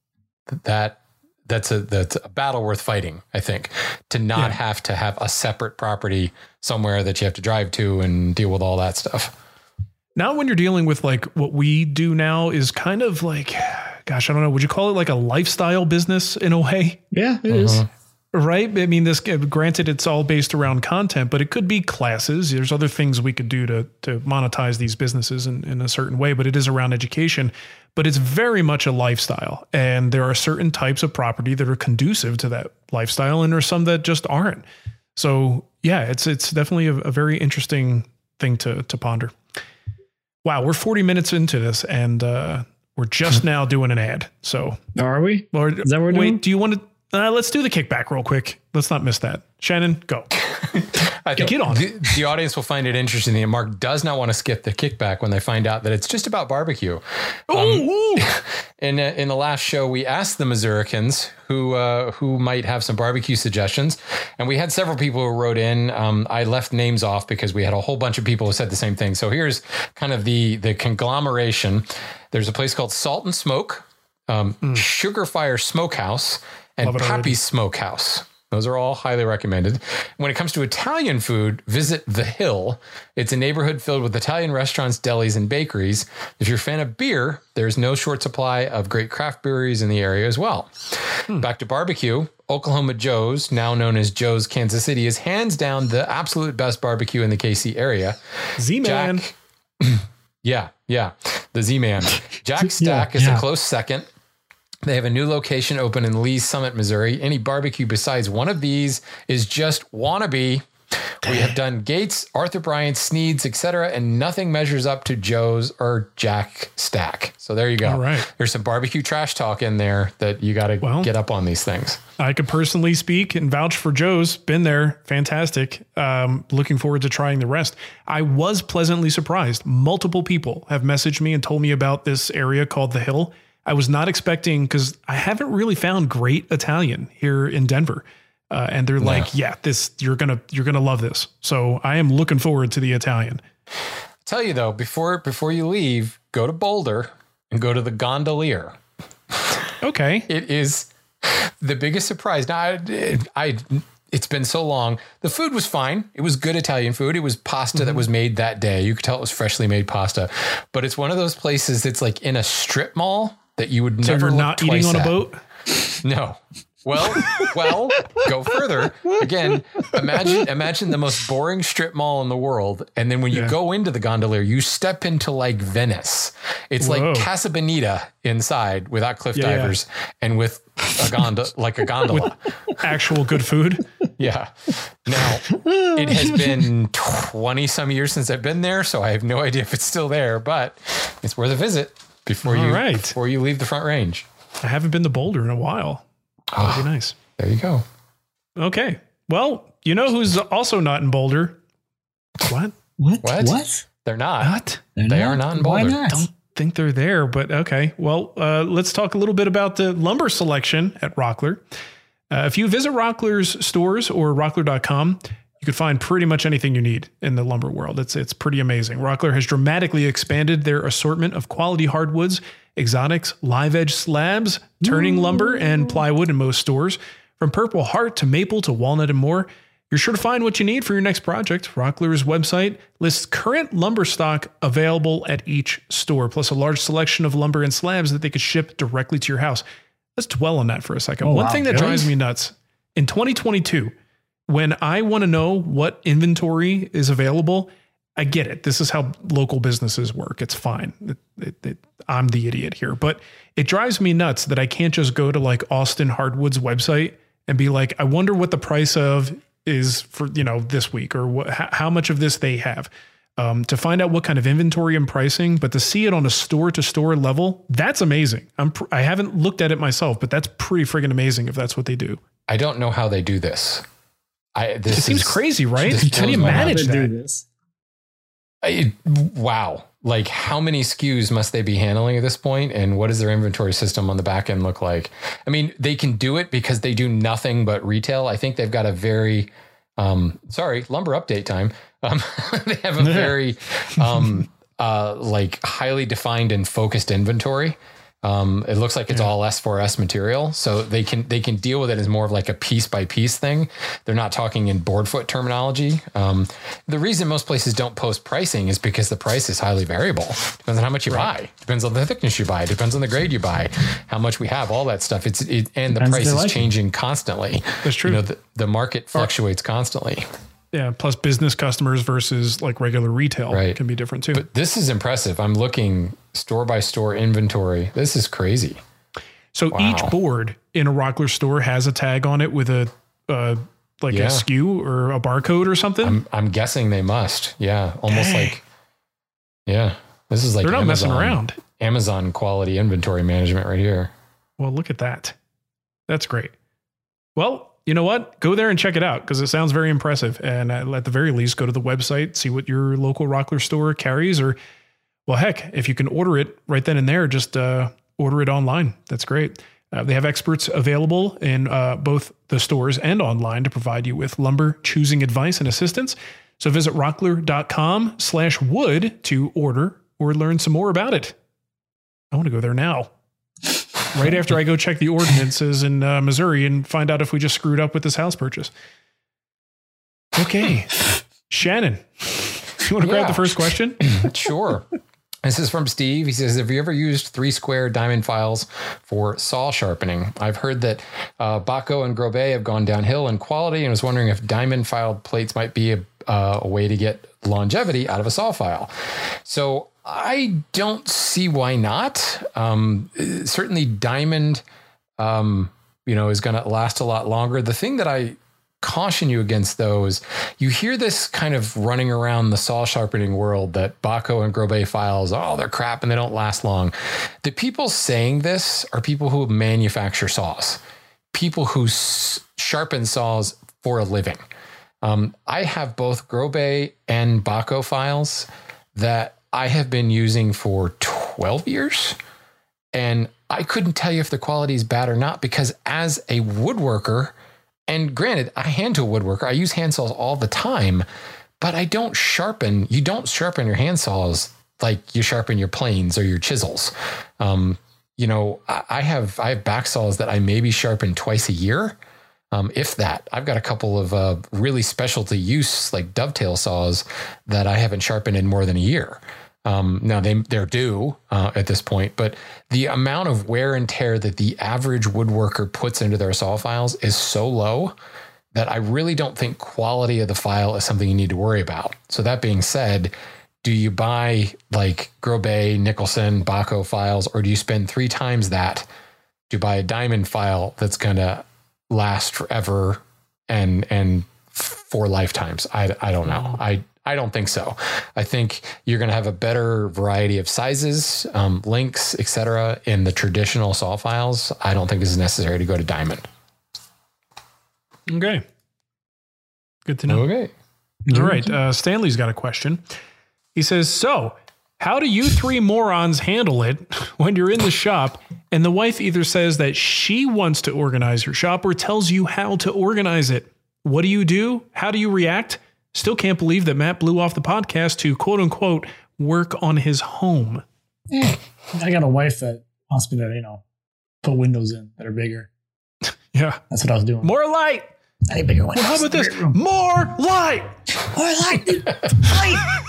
that's a battle worth fighting, I think, to not have to have a separate property somewhere that you have to drive to and deal with all that stuff. Now, when you're dealing with like what we do now is kind of like, gosh, I don't know. Would you call it like a lifestyle business in a way? Yeah, it is. Right. I mean, granted, it's all based around content, but it could be classes. There's other things we could do to monetize these businesses in a certain way, but it is around education, but it's very much a lifestyle. And there are certain types of property that are conducive to that lifestyle. And there are some that just aren't. So yeah, it's definitely a very interesting thing to ponder. Wow, we're 40 minutes into this, and we're just now doing an ad. So, are we? Or, is that what we're doing? Wait, do you want to? Let's do the kickback real quick. Let's not miss that. Shannon, go. Get on. The audience will find it interesting that Mark does not want to skip the kickback when they find out that it's just about barbecue. In the last show, we asked the Missouricans who might have some barbecue suggestions, and we had several people who wrote in. I left names off because we had a whole bunch of people who said the same thing. So here's kind of the conglomeration. There's a place called Salt and Smoke, Sugar Fire Smokehouse, and Pappy's Smokehouse. Those are all highly recommended. When it comes to Italian food, visit The Hill. It's a neighborhood filled with Italian restaurants, delis, and bakeries. If you're a fan of beer, there's no short supply of great craft breweries in the area as well. Back to barbecue, Oklahoma Joe's, now known as Joe's Kansas City, is hands down the absolute best barbecue in the KC area. Z-Man. Yeah. The Z-Man. Jack Stack is a close second. They have a new location open in Lee's Summit, Missouri. Any barbecue besides one of these is just wannabe. We have done Gates, Arthur Bryant, Sneed's, etc., and nothing measures up to Joe's or Jack Stack. So there you go. All right. There's some barbecue trash talk in there that you got to get up on these things. I could personally speak and vouch for Joe's. Been there. Fantastic. Looking forward to trying the rest. I was pleasantly surprised. Multiple people have messaged me and told me about this area called The Hill. I was not expecting, because I haven't really found great Italian here in Denver. And they're like, you're going to love this. So I am looking forward to the Italian. I'll tell you though, before you leave, go to Boulder and go to the Gondolier. Okay. It is the biggest surprise. Now it's been so long. The food was fine. It was good Italian food. It was pasta that was made that day. You could tell it was freshly made pasta, but it's one of those places that's like in a strip mall that you would never look not twice eating on at. A boat. No. Well, go further. Again, imagine the most boring strip mall in the world. And then when you go into the Gondolier, you step into like Venice. It's like Casa Bonita inside without cliff divers and with a gondola. With actual good food. Yeah. Now, it has been 20 some years since I've been there, so I have no idea if it's still there, but it's worth a visit before you leave the Front Range. I haven't been to Boulder in a while. That'd be nice. There you go. Okay. Well, you know who's also not in Boulder? What? They're not. What? They are not in Boulder. Why not? Don't think they're there, but okay. Well, let's talk a little bit about the lumber selection at Rockler. If you visit Rockler's stores or rockler.com, you can find pretty much anything you need in the lumber world. It's pretty amazing. Rockler has dramatically expanded their assortment of quality hardwoods, exotics, live edge slabs, turning lumber, and plywood in most stores. From Purple Heart to maple to walnut and more, you're sure to find what you need for your next project. Rockler's website lists current lumber stock available at each store, plus a large selection of lumber and slabs that they could ship directly to your house. Let's dwell on that for a second. One thing that drives me nuts in 2022, when I want to know what inventory is available, I get it. This is how local businesses work. It's fine. I'm the idiot here, but it drives me nuts that I can't just go to like Austin Hardwood's website and be like, I wonder what the price of is for, this week, or how much of this they have, to find out what kind of inventory and pricing, but to see it on a store to store level, that's amazing. I haven't looked at it myself, but that's pretty friggin' amazing if that's what they do. I don't know how they do this. It seems crazy, right? How do you manage that? Wow. like how many SKUs must they be handling at this point, and what does their inventory system on the back end look like? I mean, they can do it because they do nothing but retail. I think they've got a very, lumber update time. They have a very, like highly defined and focused inventory. It looks like it's all S4S material, so they can deal with it as more of like a piece by piece thing. They're not talking in board foot terminology. The reason most places don't post pricing is because the price is highly variable. Depends on how much you buy. Depends on the thickness you buy. Depends on the grade you buy. How much we have. All that stuff. And the price is changing constantly. That's true. You know, the market fluctuates constantly. Yeah. Plus business customers versus like regular retail can be different too. But this is impressive. I'm looking store by store inventory. This is crazy. So each board in a Rockler store has a tag on it with a SKU or a barcode or something. I'm guessing they must. Yeah. Almost like, this is like, they're not messing around. Amazon quality inventory management right here. Well, look at that. That's great. Well, you know what? Go there and check it out because it sounds very impressive. And at the very least, go to the website, see what your local Rockler store carries, or, well, heck, if you can order it right then and there, just order it online. That's great. They have experts available in both the stores and online to provide you with lumber choosing advice and assistance. So visit rockler.com/wood to order or learn some more about it. I want to go there now. Right after I go check the ordinances in Missouri and find out if we just screwed up with this house purchase. Okay. Shannon, you want to grab the first question? Sure. This is from Steve. He says, have you ever used 3-square diamond files for saw sharpening? I've heard that Bahco and Grobet have gone downhill in quality and was wondering if diamond filed plates might be a way to get longevity out of a saw file. So I don't see why not. Certainly diamond, is going to last a lot longer. The thing that I caution you against, though, is you hear this kind of running around the saw sharpening world that Bahco and Grobet files, they're crap and they don't last long. The people saying this are people who manufacture saws, people who sharpen saws for a living. I have both Grobet and Bahco files that I have been using for 12 years, and I couldn't tell you if the quality is bad or not, because as a woodworker, and granted, I hand to a woodworker, I use hand saws all the time, but you don't sharpen your hand saws like you sharpen your planes or your chisels. I have back saws that I maybe sharpen twice a year. If that. I've got a couple of really specialty use like dovetail saws that I haven't sharpened in more than a year. Now they're due at this point, but the amount of wear and tear that the average woodworker puts into their saw files is so low that I really don't think quality of the file is something you need to worry about. So that being said, do you buy like Grobet, Nicholson, Bahco files, or do you spend 3 times that to buy a diamond file that's going to last forever and for lifetimes? I don't know. I don't think so. I think you're going to have a better variety of sizes, lengths, etc. in the traditional saw files. I don't think it's necessary to go to diamond. Okay. Good to know. Okay. All right. Stanley's got a question. He says, so how do you 3 morons handle it when you're in the shop and the wife either says that she wants to organize your shop or tells you how to organize it? What do you do? How do you react? Still can't believe that Matt blew off the podcast to quote unquote work on his home. I got a wife that wants me to, put windows in that are bigger. Yeah. That's what I was doing. More light. I need bigger windows. Well, how about this? More light. More light. Light.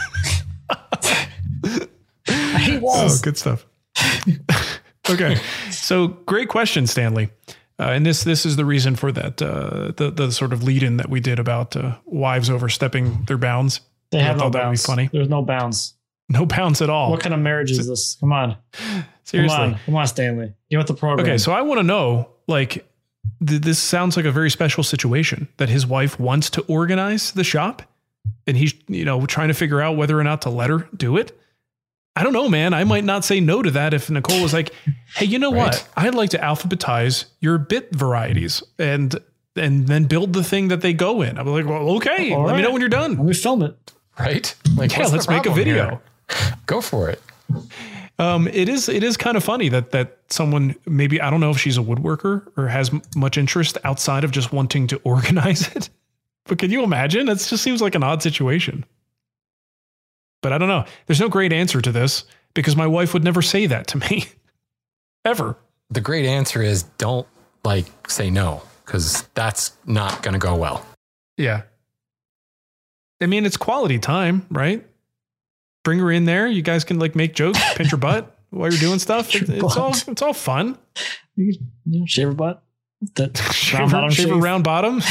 I hate walls. Oh, good stuff. Okay. So great question, Stanley. And this is the reason for that, the sort of lead-in that we did about wives overstepping their bounds. They have no bounds. Funny. There's no bounds. No bounds at all. What kind of marriage is this? Come on. Seriously. Come on, Stanley. You want the program. Okay, so I want to know, like, this sounds like a very special situation that his wife wants to organize the shop and he's, trying to figure out whether or not to let her do it. I don't know, man. I might not say no to that if Nicole was like, hey, you know what? I'd like to alphabetize your bit varieties and then build the thing that they go in. I'm like, well, okay. Let me know when you're done. Let me film it. Right? Like, yeah, let's make a video. Go for it. It is kind of funny that someone, maybe, I don't know if she's a woodworker or has much interest outside of just wanting to organize it. But can you imagine? It just seems like an odd situation. But I don't know. There's no great answer to this because my wife would never say that to me. Ever. The great answer is don't say no, because that's not going to go well. Yeah. I mean, it's quality time, right? Bring her in there. You guys can make jokes, pinch her butt while you're doing stuff. It's all fun. You shave her butt. Shave her round bottom.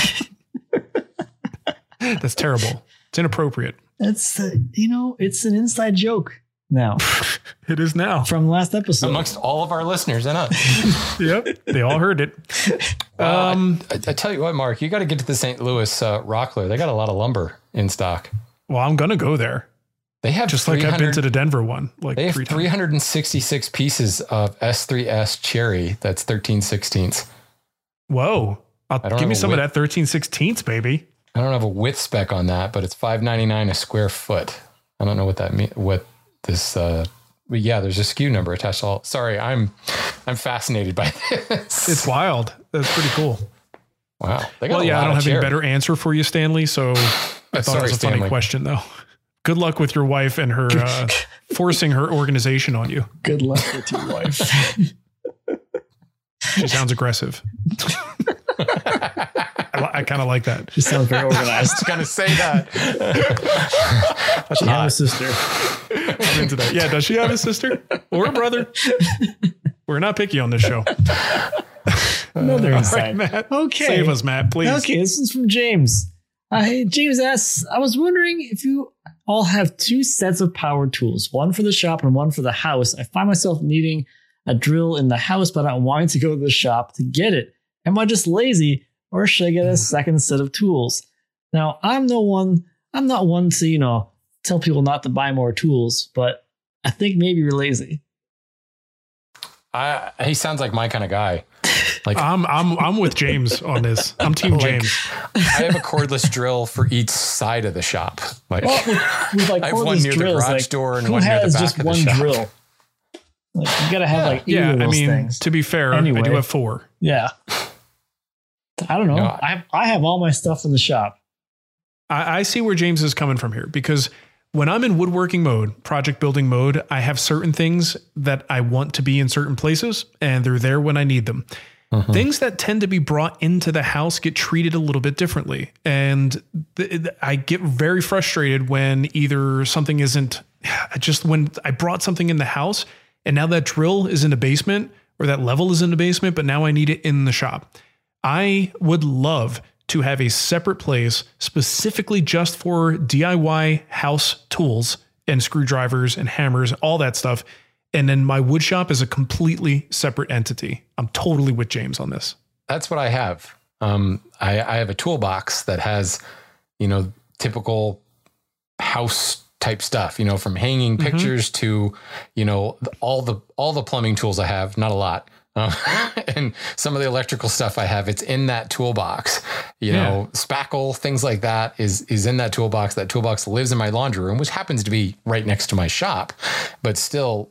That's terrible. It's inappropriate. It's it's an inside joke now. It is now from last episode amongst all of our listeners and us. Yep, they all heard it. I tell you what, Mark, you got to get to the St. Louis Rockler. They got a lot of lumber in stock. Well, I'm gonna go there. They have just like I've been to the Denver one. They have 366 pieces of S3S cherry. That's 13/16. Whoa! Give me some of that 13/16, baby. I don't have a width spec on that, but it's $5.99 a square foot. I don't know what that means. What this? But yeah, there's a SKU number attached. Sorry, I'm fascinated by this. It's wild. That's pretty cool. Wow. I don't have a better answer for you, Stanley. So I thought it was a funny question, though. Good luck with your wife and her forcing her organization on you. Good luck with your wife. She sounds aggressive. I kind of like that. She sounds very organized. I was going to say that. Does she have a sister? I'm into that. Yeah, does she have a sister or a brother? We're not picky on this show. Another insight. Right, Matt. Okay. Save us, Matt, please. Okay, this is from James. James asks, I was wondering if you all have two sets of power tools, one for the shop and one for the house. I find myself needing a drill in the house, but not wanting to go to the shop to get it. Am I just lazy, or should I get a second set of tools? Now, I'm not one to, tell people not to buy more tools, but I think maybe you're lazy. He sounds like my kind of guy. I'm with James on this. I'm Team James. I have a cordless drill for each side of the shop. I have one near the garage door and one near the back of the shop. Drill? You gotta have either of those things. To be fair, anyway, I do have 4. Yeah. I don't know. I have all my stuff in the shop. I see where James is coming from here, because when I'm in woodworking mode, project building mode, I have certain things that I want to be in certain places, and they're there when I need them. Mm-hmm. Things that tend to be brought into the house get treated a little bit differently. And I get very frustrated when either something isn't just when I brought something in the house and now that drill is in the basement or that level is in the basement, but now I need it in the shop. I would love to have a separate place specifically just for DIY house tools and screwdrivers and hammers, all that stuff. And then my wood shop is a completely separate entity. I'm totally with James on this. That's what I have. I have a toolbox that has, typical house type stuff, from hanging pictures to, all the plumbing tools I have, not a lot. And some of the electrical stuff I have, it's in that toolbox, spackle, things like that is in that toolbox. That toolbox lives in my laundry room, which happens to be right next to my shop, but still,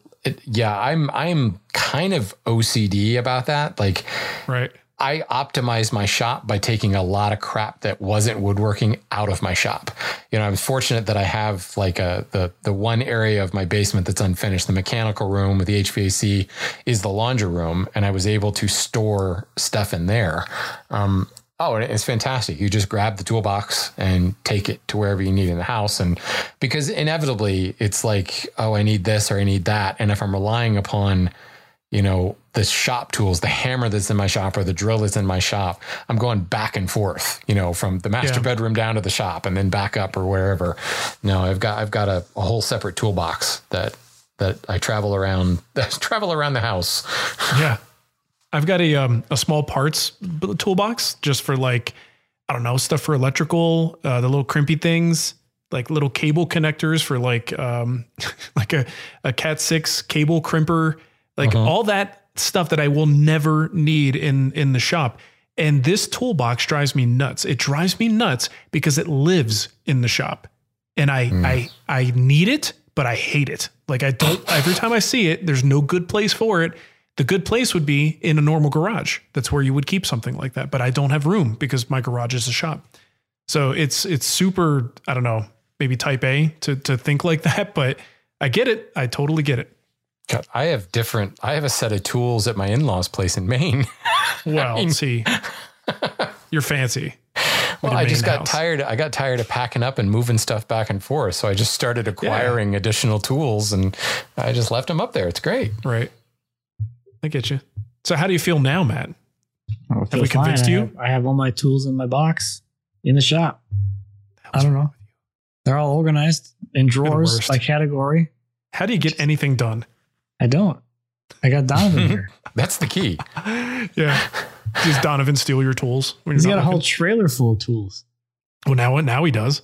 I'm kind of OCD about that. Right. I optimized my shop by taking a lot of crap that wasn't woodworking out of my shop. I'm fortunate that I have the one area of my basement that's unfinished. The mechanical room with the HVAC is the laundry room, and I was able to store stuff in there. And it's fantastic. You just grab the toolbox and take it to wherever you need in the house. And because inevitably it's I need this or I need that. And if I'm relying upon, the shop tools, the hammer that's in my shop or the drill that's in my shop, I'm going back and forth, from the master bedroom down to the shop and then back up or wherever. No, I've got a whole separate toolbox that I travel around the house. Yeah. I've got a small parts toolbox just for stuff for electrical, the little crimpy things, like little cable connectors for a Cat 6 cable crimper, all that stuff that I will never need in the shop. And this toolbox drives me nuts. It drives me nuts because it lives in the shop and I need it, but I hate it. Like every time I see it, there's no good place for it. The good place would be in a normal garage. That's where you would keep something like that. But I don't have room because my garage is a shop. So it's super, I don't know, maybe type A to think like that, but I get it. I totally get it. God, I have a set of tools at my in-laws' place in Maine. Well, see, you're fancy. Well, I just got tired. I got tired of packing up and moving stuff back and forth. So I just started acquiring additional tools and I just left them up there. It's great. Right. I get you. So how do you feel now, Matt? Have we convinced you? I have all my tools in my box in the shop. I don't know. They're all organized in drawers by category. How do you get anything done? I don't. I got Donovan here. That's the key. Yeah. Does Donovan steal your tools? He's got a whole trailer full of tools. Well, now he does.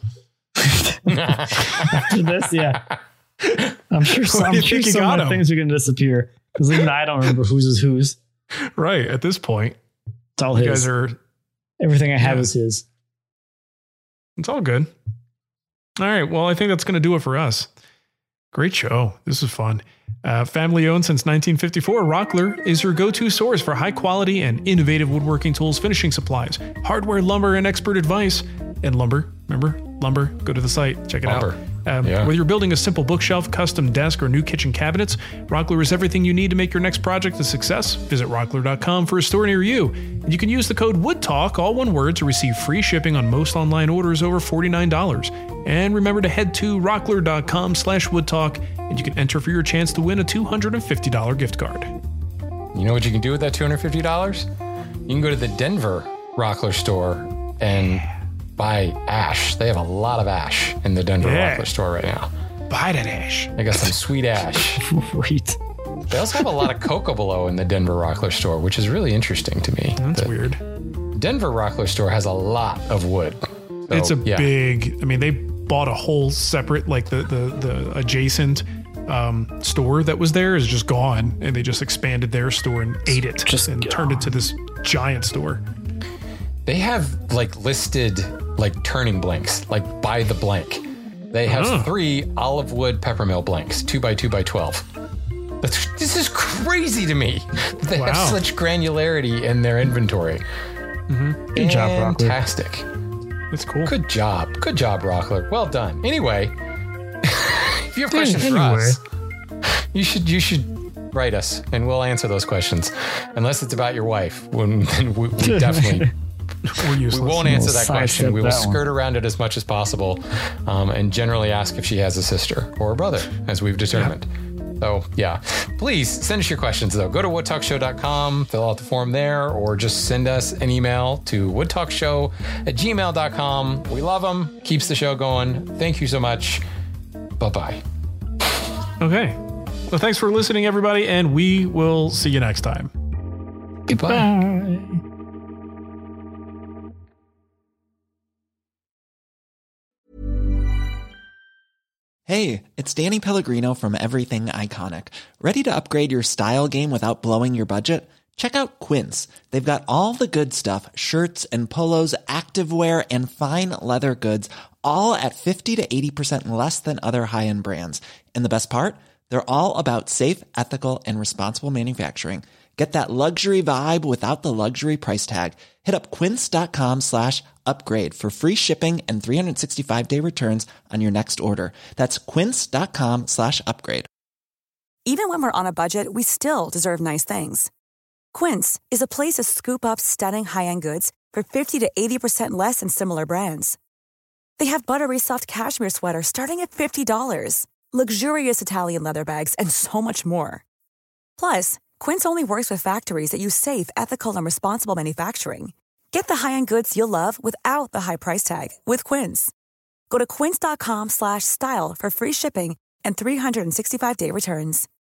After this, yeah. I'm sure some of the things are going to disappear because even I don't remember whose is whose. Right. At this point, it's all his. Guys are, everything I have is his. It's all good. All right. Well, I think that's going to do it for us. Great show. This is fun. Family owned since 1954, Rockler is your go-to source for high quality and innovative woodworking tools, finishing supplies, hardware, lumber, and expert advice. And lumber, remember? Lumber, go to the site, check it out. Whether you're building a simple bookshelf, custom desk, or new kitchen cabinets, Rockler is everything you need to make your next project a success. Visit rockler.com for a store near you. And you can use the code WOODTALK, all one word, to receive free shipping on most online orders over $49. And remember to head to rockler.com/woodtalk and you can enter for your chance to win a $250 gift card. You know what you can do with that $250? You can go to the Denver Rockler store and buy ash. They have a lot of ash in the Denver Rockler store right now. Buy that ash. They got some sweet ash. Wait. They also have a lot of Cocobolo in the Denver Rockler store, which is really interesting to me. That's weird. Denver Rockler store has a lot of wood. So, it's a big, I mean, they bought a whole separate, like the adjacent store that was there is just gone, and they just expanded their store and ate it turned it to this giant store. They have like listed like turning blanks, like by the blank. They have 3 olive wood peppermill blanks, 2x2x12. This is crazy to me. They have such granularity in their inventory. Mm-hmm. Good job, Rockler. Fantastic. That's cool. Good job, Rockler. Well done. Anyway, if you have questions for us, you should write us, and we'll answer those questions. Unless it's about your wife, we definitely we won't answer that question. We will skirt around it as much as possible, and generally ask if she has a sister or a brother, as we've determined. So, please send us your questions, though. Go to woodtalkshow.com, fill out the form there, or just send us an email to woodtalkshow@gmail.com. We love them. Keeps the show going. Thank you so much. Bye-bye. Okay. Well, thanks for listening, everybody, and we will see you next time. Goodbye. Bye. Hey, it's Danny Pellegrino from Everything Iconic. Ready to upgrade your style game without blowing your budget? Check out Quince. They've got all the good stuff, shirts and polos, activewear, and fine leather goods, all at 50 to 80% less than other high-end brands. And the best part? They're all about safe, ethical, and responsible manufacturing. Get that luxury vibe without the luxury price tag. Hit up quince.com/upgrade for free shipping and 365-day returns on your next order. That's quince.com/upgrade. Even when we're on a budget, we still deserve nice things. Quince is a place to scoop up stunning high-end goods for 50 to 80% less than similar brands. They have buttery soft cashmere sweaters starting at $50, luxurious Italian leather bags, and so much more. Plus, Quince only works with factories that use safe, ethical, and responsible manufacturing. Get the high-end goods you'll love without the high price tag with Quince. Go to quince.com/style for free shipping and 365-day returns.